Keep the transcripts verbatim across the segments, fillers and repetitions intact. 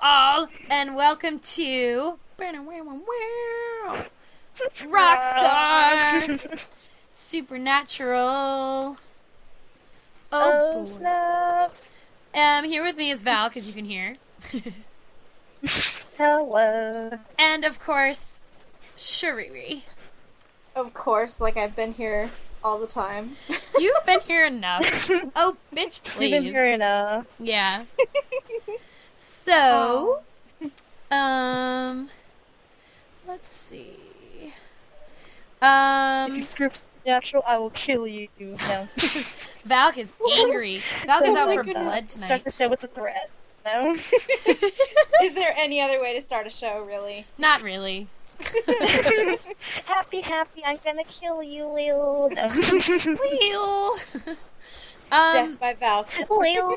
all, and welcome to Rockstar Supernatural. Oh, Oh, boy. snap. Um, here with me is Val, because you can hear. Hello. And, of course, Shariri. Of course, like I've been here all the time. You've been here enough. Oh, bitch, please. You've been here enough. Yeah. So, um, let's see. Um, If you screw up Supernatural, I will kill you. No. Valk is angry. Valk is Oh out my for goodness. blood Start tonight. the show with a threat. No. Is there any other way to start a show, really? Not really. Happy, happy, I'm gonna kill you, Lil. No. Wheel. um, Death by Val. Lil.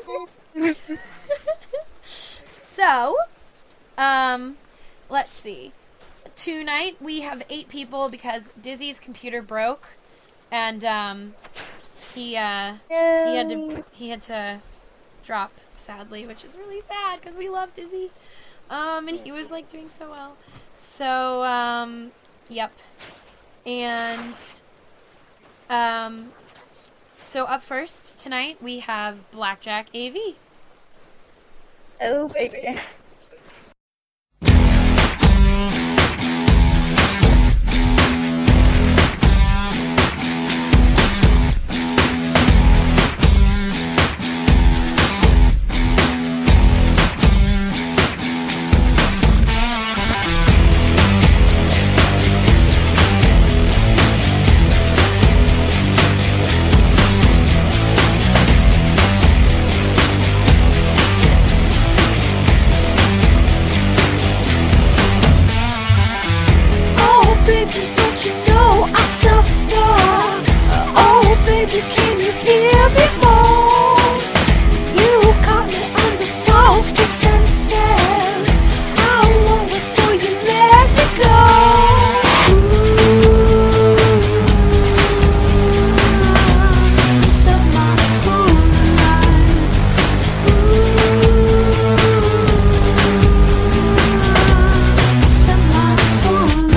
so, um, let's see. Tonight we have eight people because Dizzy's computer broke, and um, he uh, he had to he had to drop sadly, which is really sad because we love Dizzy, um, and he was like doing so well. So um, yep, and um, so up first tonight we have Blackjack A V. Oh, baby. Baby, don't you know I suffer? Oh, baby, can you hear me moan? You caught me under false pretenses. How long before you let me go? Ooh, set my soul alight. Ooh, set my soul alight.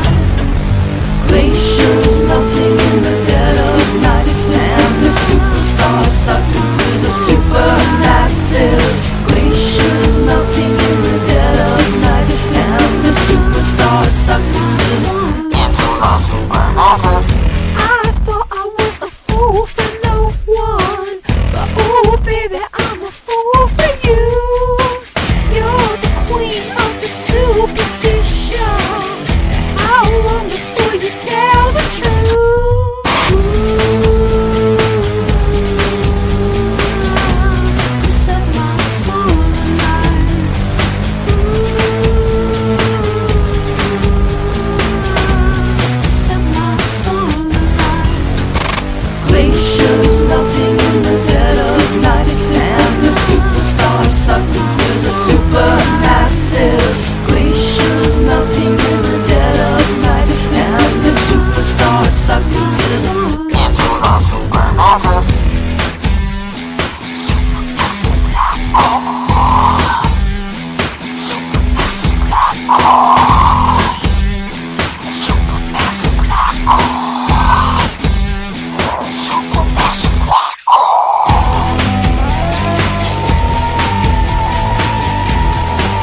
Glaciers melting in the dead of night, and the superstars sucked into the supermassive. Glaciers melting in the dead of night, and the superstars sucked into the supermassive. I thought I was a fool for no one, but oh baby, I'm a fool for you. You're the queen of the superficial. How long before you tell the truth? Ooh, set my soul alight. Ooh, set my soul alight. Glaciers melting in the dead of night, and the superstars sucked into the supermassive. Glaciers melting in the dead of night, and the superstars sucked into the supermassive. Supermassive black hole. Supermassive black hole. Supermassive black hole. Supermassive black hole.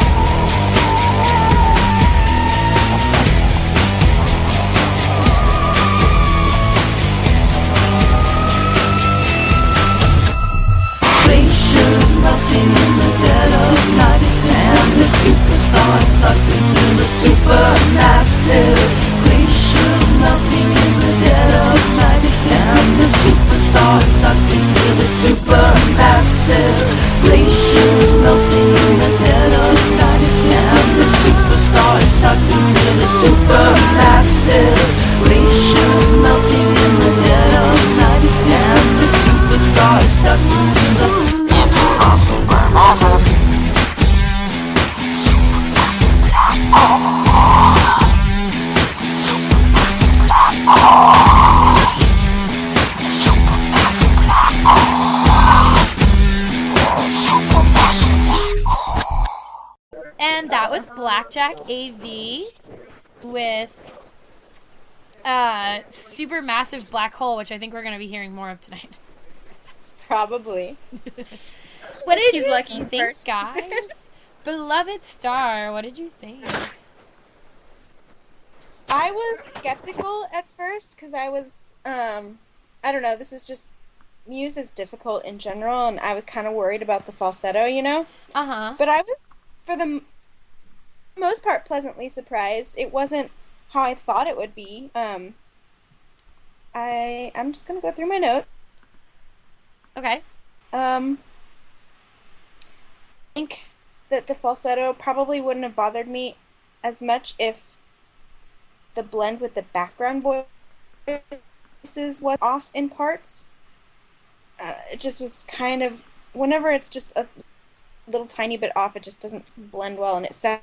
And that was Blackjack A V with uh, Supermassive Black Hole, which I think we're going to be hearing more of tonight. Probably. What did He's you lucky think, first. guys? Beloved Star, what did you think? I was skeptical at first because I was, um, I don't know, this is just, Muse is difficult in general, and I was kind of worried about the falsetto, you know? Uh-huh. But I was, for the m- most part, pleasantly surprised. It wasn't how I thought it would be. Um, I, I'm just going to go through my notes. Okay. Um, I think that the falsetto probably wouldn't have bothered me as much if the blend with the background voices was off in parts. Uh, it just was kind of, whenever it's just a little tiny bit off, it just doesn't blend well, and it sounds,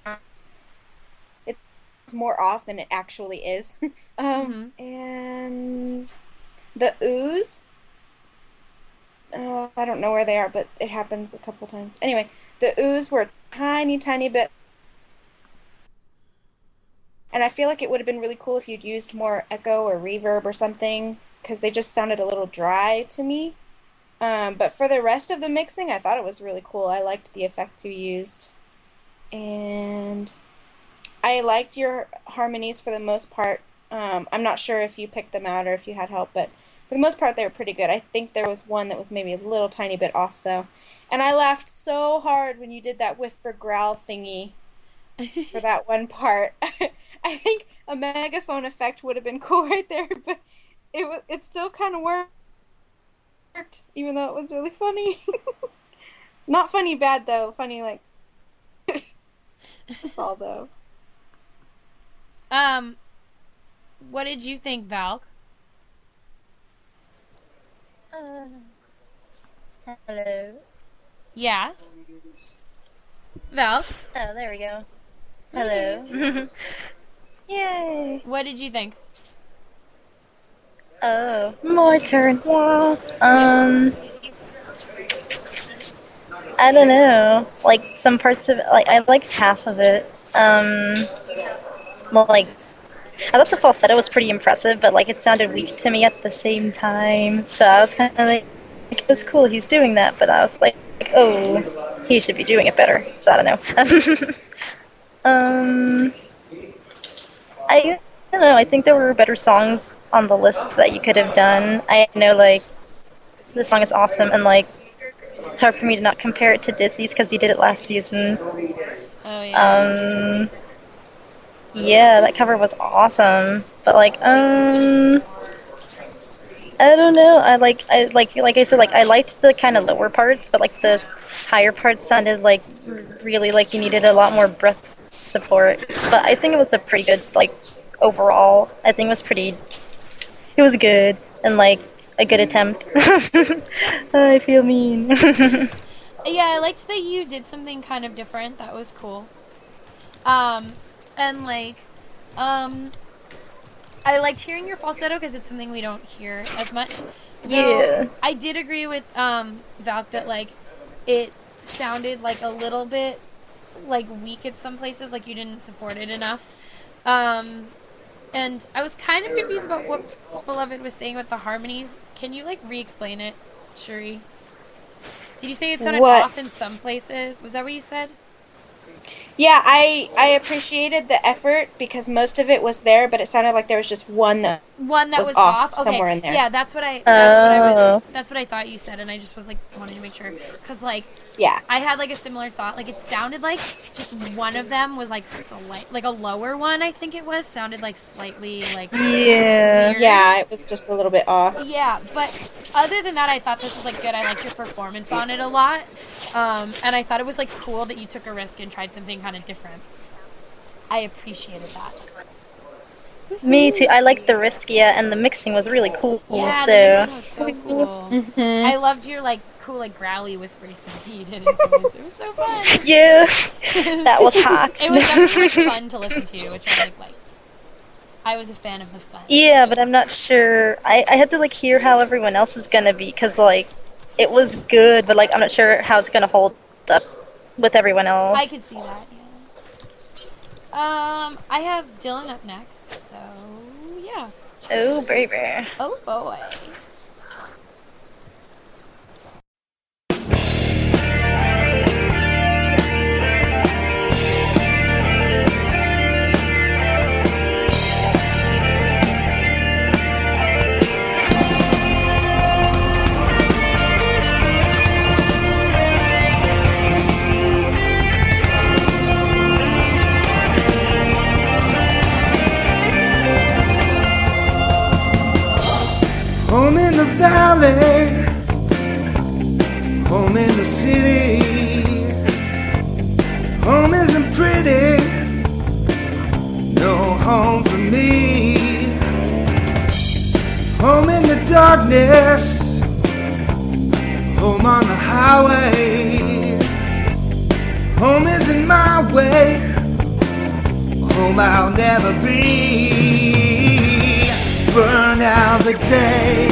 it's more off than it actually is. um, Mm-hmm. And the ooze, uh, I don't know where they are, but it happens a couple times. Anyway, the ooze were a tiny, tiny bit. And I feel like it would have been really cool if you'd used more echo or reverb or something, because they just sounded a little dry to me. Um, but for the rest of the mixing, I thought it was really cool. I liked the effects you used. And I liked your harmonies for the most part. Um, I'm not sure if you picked them out or if you had help, but for the most part, they were pretty good. I think there was one that was maybe a little tiny bit off, though. And I laughed so hard when you did that whisper growl thingy for that one part. I think a megaphone effect would have been cool right there, but it was it still kind of worked, even though it was really funny. Not funny bad, though. Funny, like... That's all, though. Um, what did you think, Val? Uh, hello. Yeah? Val, Oh, there we go. Hello. Yay. what did you think? Oh, my turn. Wow. Um, I don't know. Like some parts of it, like I liked half of it. Um, well, like I thought the falsetto was pretty impressive, but like it sounded weak to me at the same time. So I was kind of like, like, "That's cool, he's doing that," but I was like, like, "Oh, he should be doing it better." So I don't know. um, I don't know. I think there were better songs on the lists that you could have done. I know, like, this song is awesome, and like, it's hard for me to not compare it to Dizzy's because he did it last season. Oh, yeah. Um, yeah, that cover was awesome, but like, um, I don't know. I like, I like, like I said, like I liked the kind of lower parts, but like the higher parts sounded like really like you needed a lot more breath support. But I think it was a pretty good, like, overall. I think it was pretty. It was good and like a good attempt. I feel mean. Yeah, I liked that you did something kind of different. That was cool. Um, and like, um, I liked hearing your falsetto because it's something we don't hear as much. Though Yeah. I did agree with um Valk that like it sounded like a little bit like weak at some places, like you didn't support it enough. Um, and I was kind of confused about what Beloved was saying with the harmonies. Can you like re-explain it, Shuri? Did you say it sounded What? off in some places? Was that what you said? Yeah, I I appreciated the effort because most of it was there, but it sounded like there was just one that One that Was was, off off. Okay. somewhere in there. Yeah, that's what I. That's what I was. Oh. That's what I thought you said, and I just was like wanting to make sure because like yeah. I had like a similar thought. Like it sounded like just one of them was like slight, like a lower one. I think it was sounded like slightly like Yeah. weird. Yeah, it was just a little bit off. Yeah, but other than that, I thought this was like good. I liked your performance on it a lot, um, and I thought it was like cool that you took a risk and tried something kind of different. I appreciated that. Me too. I liked the riskia, and the mixing was really cool. Yeah, so. the mixing was so cool. Mm-hmm. I loved your like cool like growly whispery stuff that you did. In some ways. It was so fun. Yeah, that was hot. It was definitely like, fun to listen to, which I like liked. I was a fan of the fun. Yeah, but I'm not sure. I, I had to like hear how everyone else is gonna be, because like it was good, but like I'm not sure how it's gonna hold up with everyone else. I could see that. Yeah. Um, I have Dylan up next, so yeah. Oh, baby. Oh boy. Home in the valley, home in the city. Home isn't pretty, no home for me. Home in the darkness, home on the highway. Home isn't my way, home I'll never be. Burn out the day,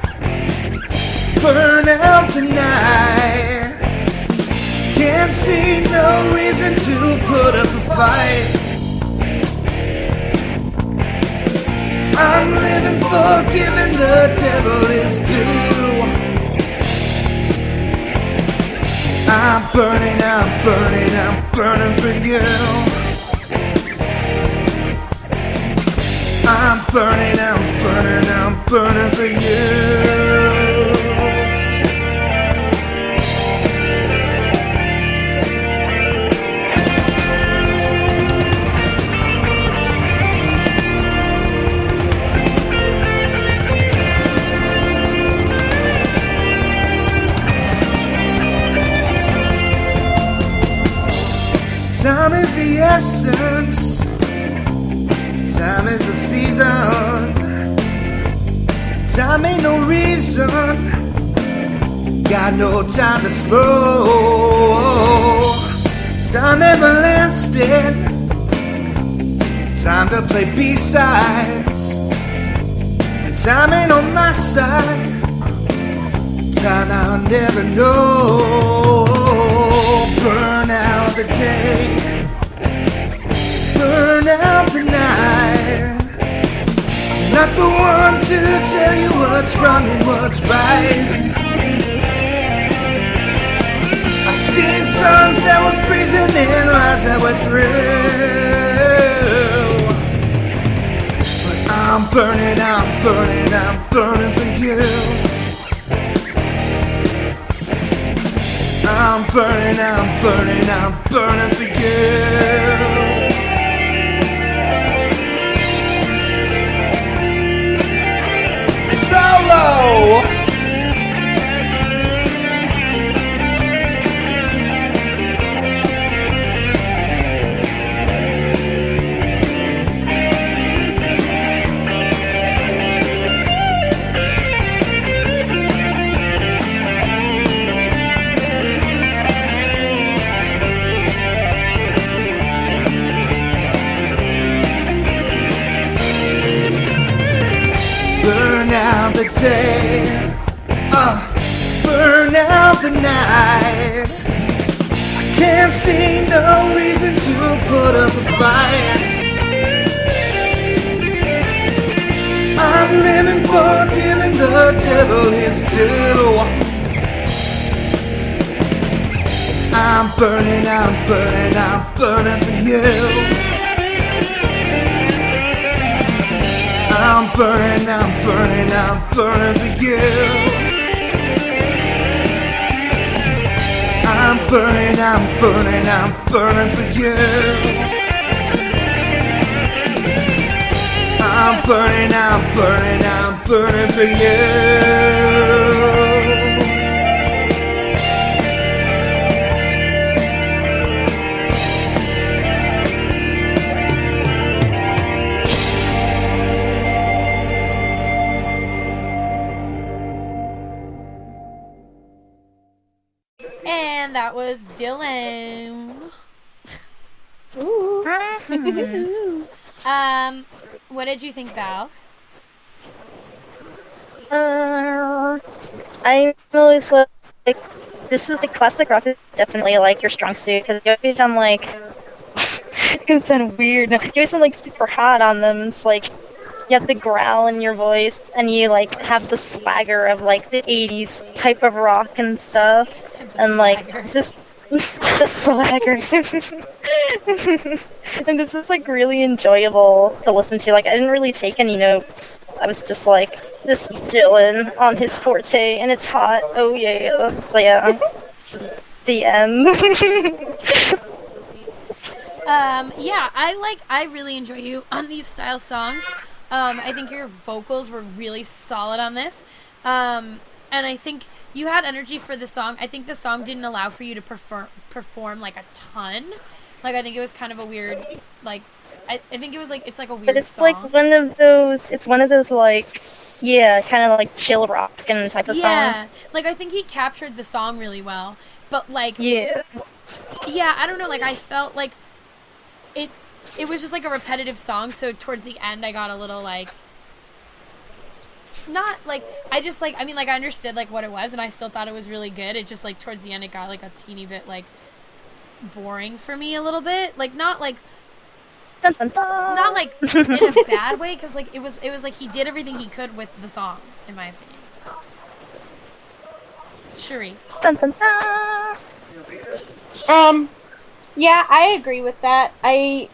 burn out the night. Can't see no reason to put up a fight. I'm living for giving the devil his due. I'm burning, I'm burning, I'm burning for you. I'm burning, I'm burning, I'm burning for you. Time is the essence, time is the season. Time ain't no reason, got no time to slow. Time everlasting, time to play B-sides. And time ain't on my side, time I'll never know. Burn out the day, burn out the night. Not the one to tell you what's wrong and what's right. I've seen suns that were freezing and lives that were through. But I'm burning, I'm burning, I'm burning for you. I'm burning, I'm burning, I'm burning for you. Solo! Burn out the day, uh, burn out the night. I can't see no reason to put up a fight. I'm living for giving the devil his due. I'm burning, I'm burning, I'm burning for you. I'm burning, I'm burning, I'm burning for you. I'm burning, I'm burning, I'm burning for you. I'm burning, I'm burning, I'm burning for you. And that was Dylan. Ooh. um, what did you think, Val? Uh, I'm always like, this is like classic rock is definitely like your strong suit because you always sound like You sound weird. No, you always sound like super hot on them. It's like you have the growl in your voice, and you like have the swagger of like the eighties type of rock and stuff, The and like swagger. just the swagger. And this is like really enjoyable to listen to. Like I didn't really take any notes. I was just like, this is Dylan on his forte, and it's hot. Oh yeah. So yeah. The end. Um, yeah, I like, I really enjoy you on these style songs. Um, I think your vocals were really solid on this. Um, and I think you had energy for the song. I think the song didn't allow for you to perform, perform like a ton. Like, I think it was kind of a weird, like, I, I think it was like, it's like a weird But it's song. like one of those, it's one of those like, yeah, kind of like chill rock and type of Yeah, songs. like, I think he captured the song really well. But, like, Yeah. yeah, I don't know, like, I felt like it it was just like a repetitive song, so towards the end I got a little like not like I just like I mean like I understood like what it was and I still thought it was really good. It just like towards the end it got like a teeny bit like boring for me a little bit. Like not like Dun, dun, dun. not like in a bad way cuz like it was it was like he did everything he could with the song in my opinion. Shuri. Dun, dun, dun. Um, yeah, I agree with that. I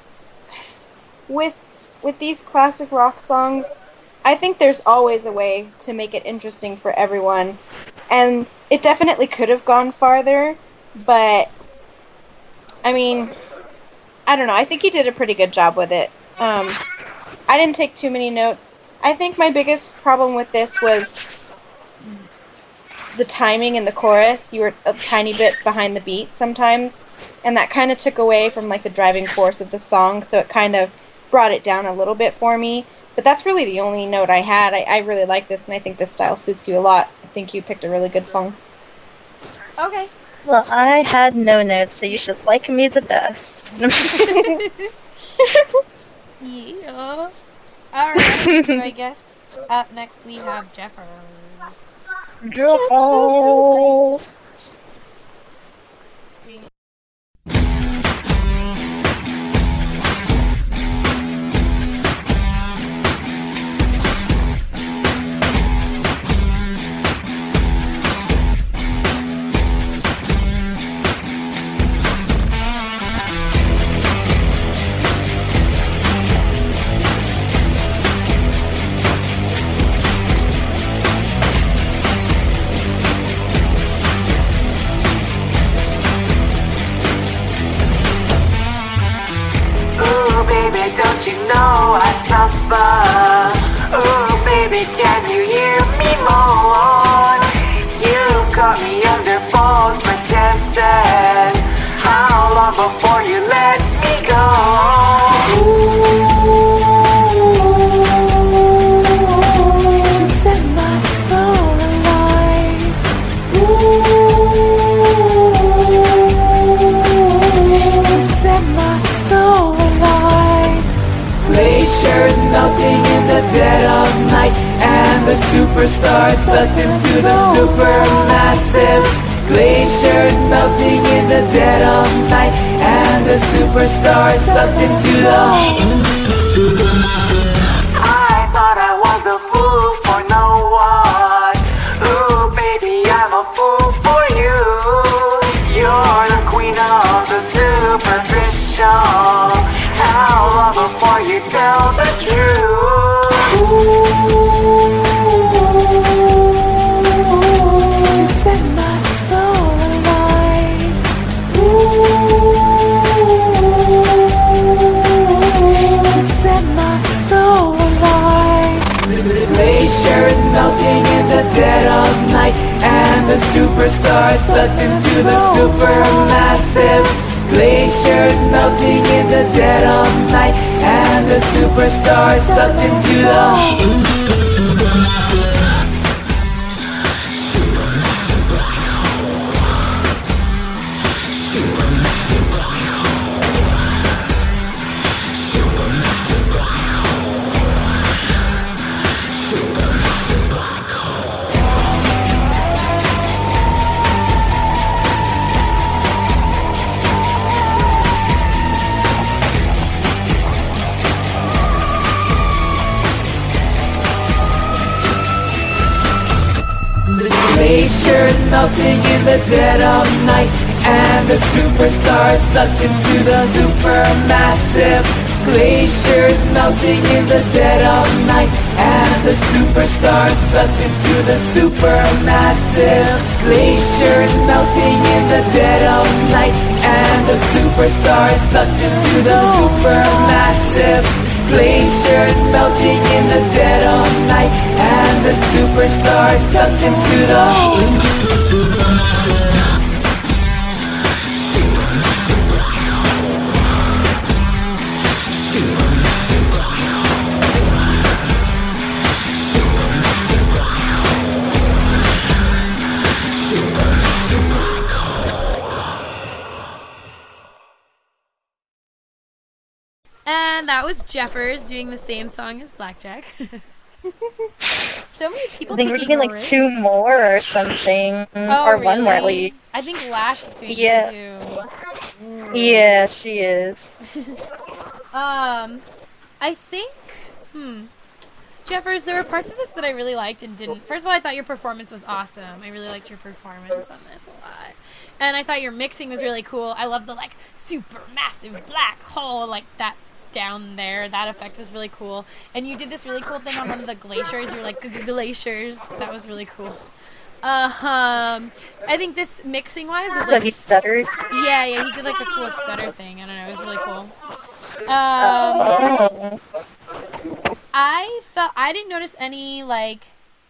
with with these classic rock songs, I think there's always a way to make it interesting for everyone, and it definitely could have gone farther. But I mean, I don't know. I think he did a pretty good job with it. Um, I didn't take too many notes. I think my biggest problem with this was the timing in the chorus. You were a tiny bit behind the beat sometimes, and that kind of took away from like the driving force of the song, so it kind of brought it down a little bit for me. But that's really the only note I had. I, I really like this, and I think this style suits you a lot. I think you picked a really good song. Okay. Well, I had no notes, so you should like me the best. Yeah. All right. So I guess up next we have Jeffers. Girl. Ooh, baby, don't you know I suffer? Ooh, baby, can you hear me moan? You've got me under false pretenses. How long before you let me go? Ooh, you set my soul alight. Ooh, you set my soul alight. Glaciers melting in the dead of night, and the superstars sucked into the supermassive. Glaciers melting in the dead of night, and the superstars sucked into the. I thought I was a fool for no one. Ooh, baby, I'm a fool for you. You're the queen of the superficial. How long before you tell the truth? Ooh, you set my soul alight. Ooh, you set my soul alight. Glaciers melting in the dead of night, and the superstars sucked into the supermassive. Glaciers melting in the dead of night, and the superstars sucked into the. glaciers melting in the dead of night, and the superstars sucked into the supermassive glaciers melting in the dead of night, and the superstars sucked into the supermassive glaciers melting in the dead of night, and the superstars sucked into the supermassive glaciers melting in the dead of night, and the superstars sucked into the And that was Jeffers doing the same song as Blackjack. So many people I think we're taking getting like risks. two more or something. Oh, or one more at really? least. I think Lash is doing Yeah. this too. Yeah, she is. Um, I think, hmm. Jeffers, there were parts of this that I really liked and didn't. First of all, I thought your performance was awesome. I really liked your performance on this a lot. And I thought your mixing was really cool. I love the, like, super massive black hole, like, that down there. That effect was really cool. And you did this really cool thing on one of the glaciers. You were like, glaciers. That was really cool. Uh, um, I think this mixing-wise was, So like... he stuttered? Yeah, yeah, he did, like, a cool stutter thing. I don't know. It was really cool. Um... Oh. I felt I didn't notice any like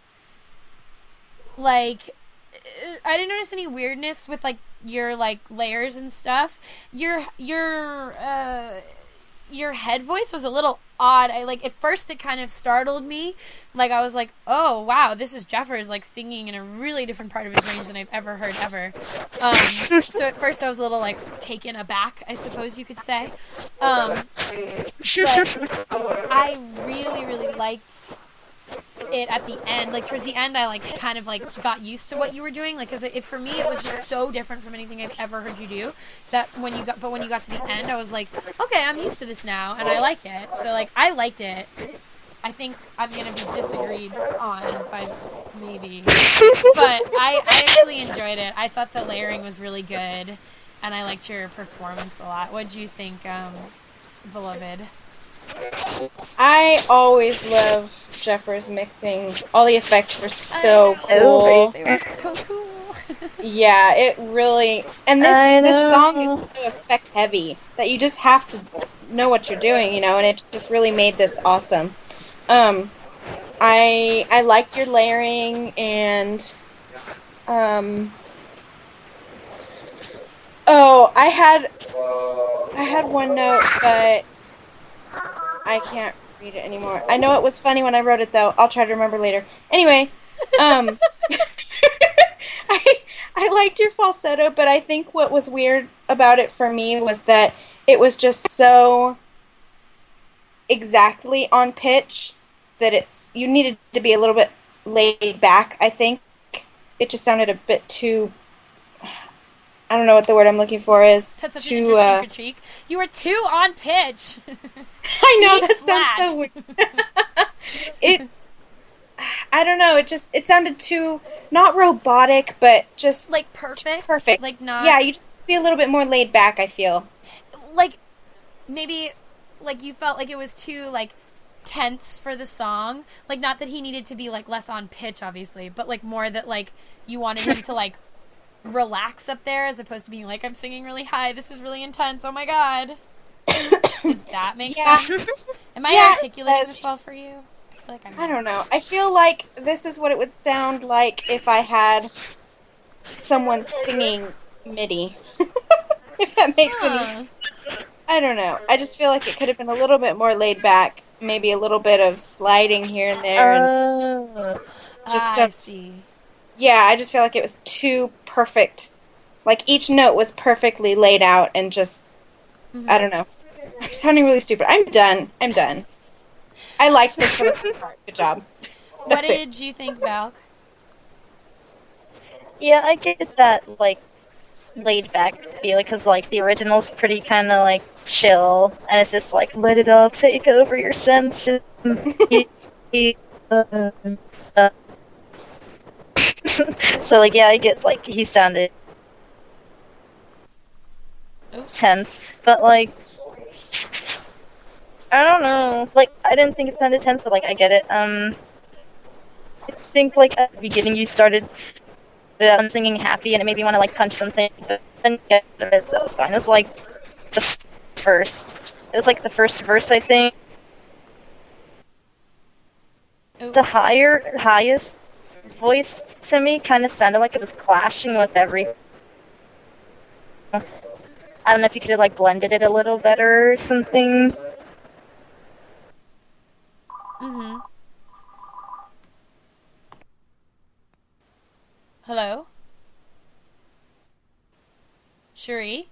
like uh, I didn't notice any weirdness with like your like layers and stuff. Your your uh your head voice was a little odd. I like at first it kind of startled me. Like I was like, "Oh, wow, this is Jeffers like singing in a really different part of his range than I've ever heard ever." Um so at first I was a little like taken aback, I suppose you could say. Um but I really, really liked it at the end. Like, towards the end, I, like, kind of, like, got used to what you were doing. Like, because it, for me, it was just so different from anything I've ever heard you do. That when you got, but when you got to the end, I was like, okay, I'm used to this now, and I like it. So, like, I liked it. I think I'm going to be disagreed on by maybe. But I, I actually enjoyed it. I thought the layering was really good, and I liked your performance a lot. What did you think, um, beloved? I always love Jeffers mixing. All the effects were so I know. cool. They were so cool. Yeah, it really. And I this this know. song is so effect heavy that you just have to know what you're doing, you know. And it just really made this awesome. Um, I I liked your layering and um. Oh, I had I had one note, but I can't read it anymore. I know it was funny when I wrote it, though. I'll try to remember later. Anyway, um, I I liked your falsetto, but I think what was weird about it for me was that it was just so exactly on pitch that it's you needed to be a little bit laid back. I think it just sounded a bit too. I don't know what the word I'm looking for is. That's such too, an interesting uh, critique. You were too on pitch. I know Be that flat. sounds so weird. It, I don't know. It just it sounded too not robotic, but just Like perfect. perfect. Like not. Yeah, you just be a little bit more laid back. I feel. Like maybe like you felt like it was too like tense for the song. Like not that he needed to be like less on pitch, obviously, but like more that like you wanted him to like relax up there as opposed to being like I'm singing really high. This is really intense. Oh my god. Does that make Yeah. sense? Am I Yeah, articulating uh, this well for you? I feel like I'm I don't know. I feel like this is what it would sound like if I had someone singing MIDI. If that makes any. Huh. I don't know. I just feel like it could have been a little bit more laid back. Maybe a little bit of sliding here and there, and Uh, just Ah, so I see. yeah, I just feel like it was too perfect. Like each note was perfectly laid out and just Mhm. I don't know. I'm sounding really stupid. I'm done. I'm done. I liked this for the first part. Good job. What That's it. did you think, Val? yeah, I get that, like, laid back feeling, because, like, the original's pretty kind of, like, chill, and it's just like, let it all take over your senses. So like, yeah, I get like he sounded Oops. tense, but like, I don't know. Like, I didn't think it sounded tense, but like, I get it. Um, I think like at the beginning you started um, singing happy, and it made me want to like punch something, but then get it, so it was fine. It was like the first. It was like the first verse, I think. Ooh. The higher, highest voice to me kind of sounded like it was clashing with every. I don't know if you could have like blended it a little better or something. Mm-hmm. Hello? Cherie?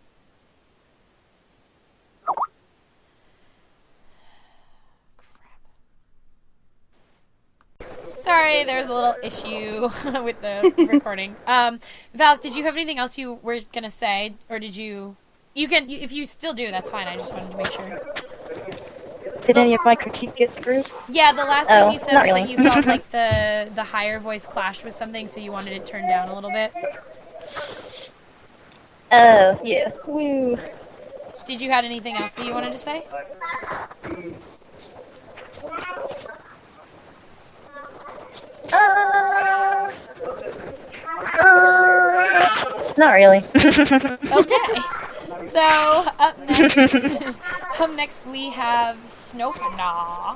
Sorry, there's a little issue with the recording. Um, Val, did you have anything else you were gonna say, or did you? You can, if you still do, that's fine. I just wanted to make sure. Did any of my critique get through? Yeah, the last Oh, thing you said not was really. that you felt like the the higher voice clashed with something, so you wanted it turned down a little bit. Oh, yeah. Woo. Did you have anything else that you wanted to say? Uh, uh, not really. Okay. So up next, up next we have Snowfana.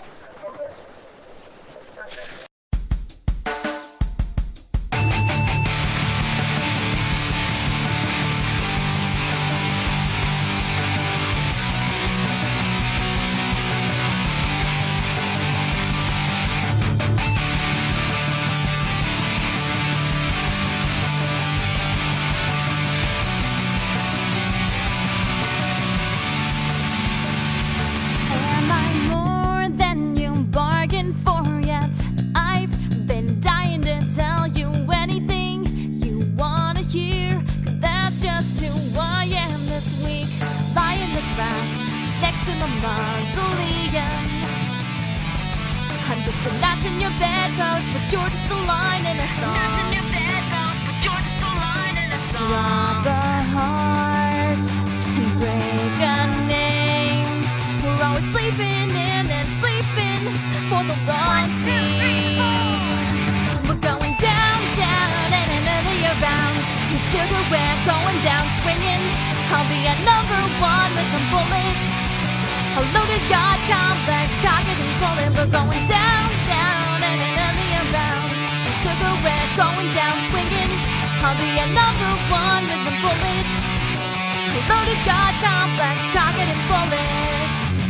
Am I more than you bargained for yet? I've been dying to tell you anything you wanna hear, 'cause that's just who I am this week. Lying in the grass next to the mausoleum. I'm just a gnat in your bedpost, but you're just a line in a song. Drop a heart and break a name. We're always sleeping in and sleeping for the wrong team. We're going down, down, and another year round. And sugar, we're going down swinging. I'll be at number one with a bullet. A loaded god complex, cock it and pull it. We're going down, down, and another year round. And sugar, we're going down swinging. I'll be at number one with a bullet. A loaded god complex, cock it and pull it.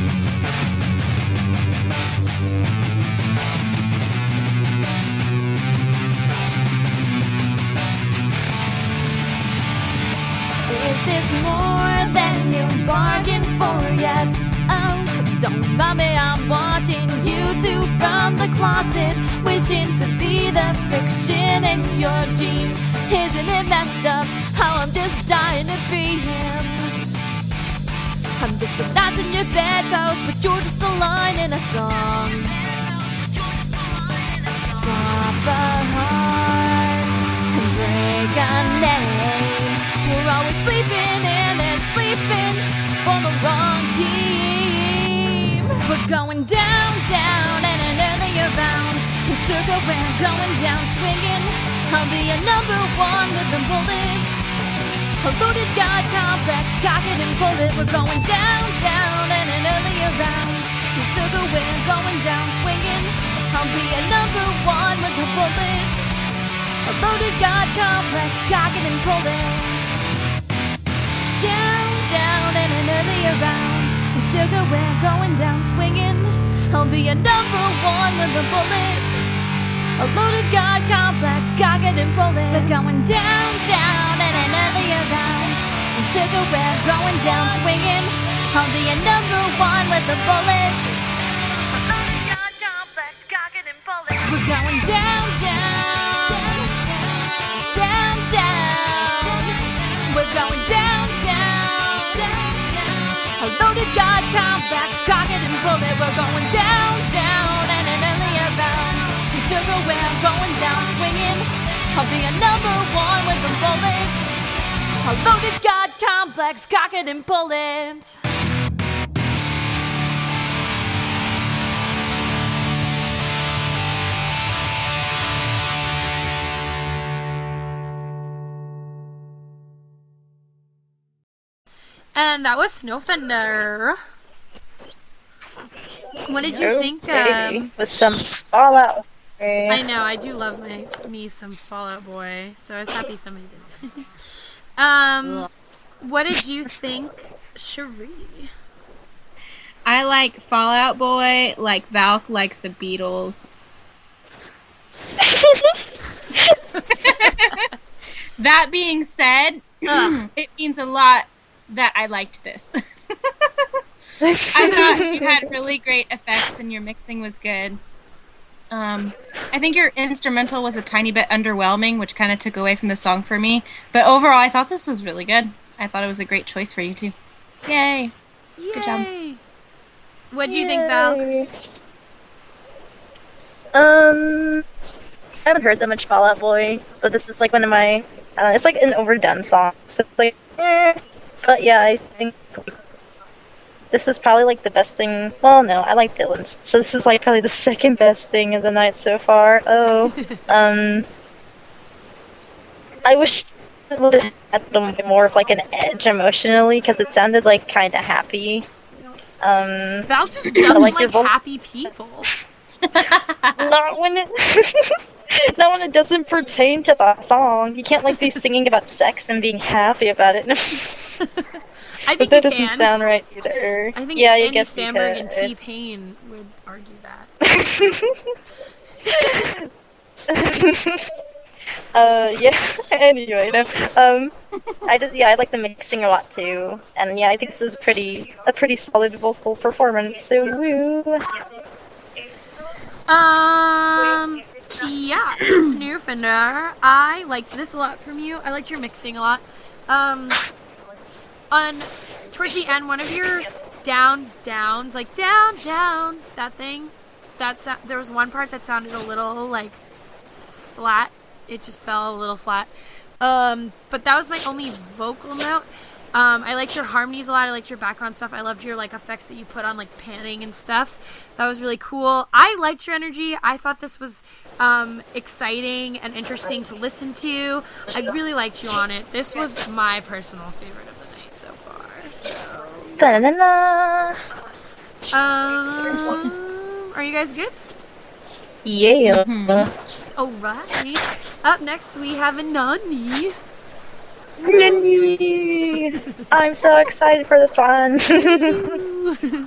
Is this more than you bargained for yet? Oh, don't mind me, I'm watching you two from the closet, wishing to be the friction in your jeans. Isn't it messed up how I'm just dying to be him? I'm just a gnat in your bedpost, but you're just a line in a song. Drop a heart and break a name. We're always sleeping in and sleeping for the wrong team. We're going down, down, and another year round. And sugar, we're going down swinging. I'll be a number one with a bullet. A loaded god complex, cock it and pull it. We're going down, down, and another year round. And sugar, we're going down swinging. I'll be a number one with a bullet. A loaded god complex, cock it and pull it. Down, down, and another year round. And sugar, we're going down swinging. I'll be a number one with a bullet. A loaded god complex, cock it and pull it. We're going down, down, and another year round. And sugar, we're going down swinging. I'll be a number one with a bullet. A loaded god complex, cock it and pull it. We're going down, down, down, down. We're going down, down, a loaded god complex, cock it and pull it. We're going down, down, and another year round. And sugar, we're going down swinging. I'll be a number one with the bullet. A loaded god complex, cock it and pull it. And that was Snowfender. What did you think? Okay. Um, With some Fallout. I know, I do love my me some Fallout Boy, so I was happy somebody did. um, what did you think, Cherie? I like Fallout Boy, like Valk likes the Beatles. That being said, it means a lot that I liked this. I thought you had really great effects and your mixing was good. Um, I think your instrumental was a tiny bit underwhelming, which kind of took away from the song for me. But overall, I thought this was really good. I thought it was a great choice for you too. Yay! Yay! Good job. What do you think, Val? Um, I haven't heard that much Fallout Boy, but this is like one of my. Uh, it's like an overdone song, so it's like. Eh. But yeah, I think this is probably like the best thing. Well, no, I like Dylan's, so this is like probably the second best thing of the night so far. Oh, um, I wish it would have had a little bit more of like an edge emotionally, because it sounded like kind of happy. Um, Val just doesn't like like, your vo- happy people. not when it, not when it doesn't pertain to the song. You can't like be singing about sex and being happy about it. I think that you doesn't can. sound right either. I think yeah, I Andy guess you Samberg and could. T-Pain would argue that. uh, yeah. Anyway, no. Um, I just yeah, I like the mixing a lot too, and yeah, I think this is pretty a pretty solid vocal performance. So woo. Um, yeah, Snoofender. I liked this a lot from you. I liked your mixing a lot. Um, on towards the end, one of your down downs, like down down, that thing. That so- there was one part that sounded a little like flat. It just fell a little flat. Um, but that was my only vocal note. Um, I liked your harmonies a lot. I liked your background stuff. I loved your like effects that you put on like panning and stuff. That was really cool. I liked your energy. I thought this was um, exciting and interesting to listen to. I really liked you on it. This was my personal favorite of the night so far. So, Da-na-na. um, are you guys good? Yeah. Alright. Up next we have Anani. Yay. I'm so excited for this one.